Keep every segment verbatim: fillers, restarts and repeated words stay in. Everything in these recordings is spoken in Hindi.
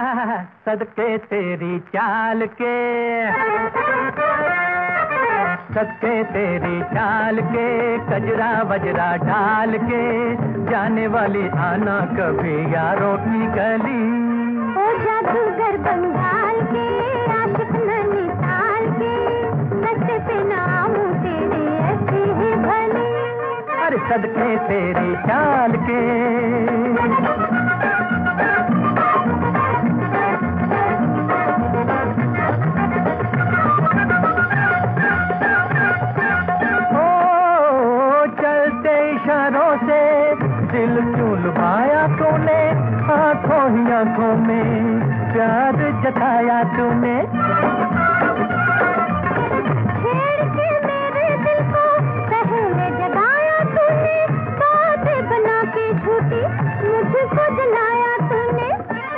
सदके तेरी चाल के, सदके तेरी चाल के, कजरा वजरा ढाल के, जाने वाली आना कभी यारों की गली। ओ जादूगर बंगाल के, आशिक नैनीताल के, सच पे नाम तेरे ऐसी ही भली। अरे सदके तेरी चाल के। इशारों से दिल क्यों लुभाया तूने, आंखों ही आंखों में प्यार जताया तूने। छेड़ के मेरे दिल को पहले जगाया तूने, बातें बना के झूठी मुझको जलाया तूने।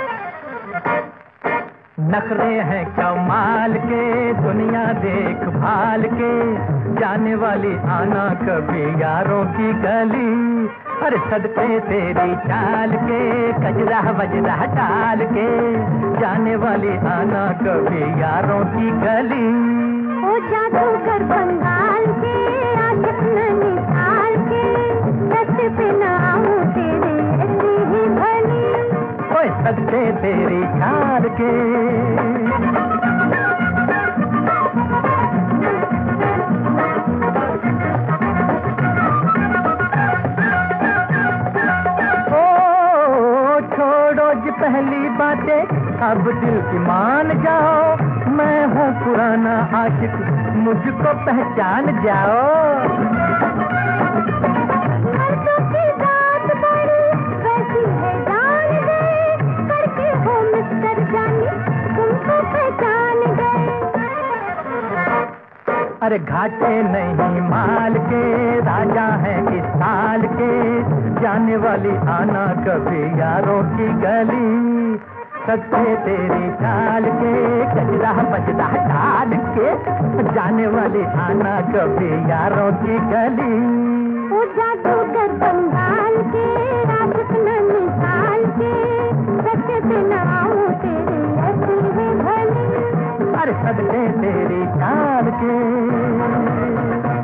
नखरे हैं कमाल के, दुनिया देख भाल के, जाने वाली आना कभी यारों की गली। अरे सदके तेरी चाल के, कजरा वजरा टाल के, जाने वाली आना कभी यारों की गली। ओ जादूगर बंगाल के, आशिक नैनीताल के, सच पे नाम तेरे ऐसी ही भली। ओए सदके तेरी चाल के। पहली बातें अब दिल की मान जाओ, मैं हूँ पुराना आशिक मुझको पहचान जाओ। मर्दों की बात बड़ी वैसी है जान गए, करके हो मिस्टर जानी तुमको पहचान गए। अरे घाटे नहीं माल के, राजा है इस साल के, जाने वाली आना कभी यारों की गली। सदके तेरी चाल के, कजरा बजरा ढाल के, जाने वाली आना कभी यारों की गली। ओ जादूगर बंगाल के, आशिक नैनीताल के, सच पे नाम तेरे ऐसी ही भली। अरे सदके तेरी चाल के।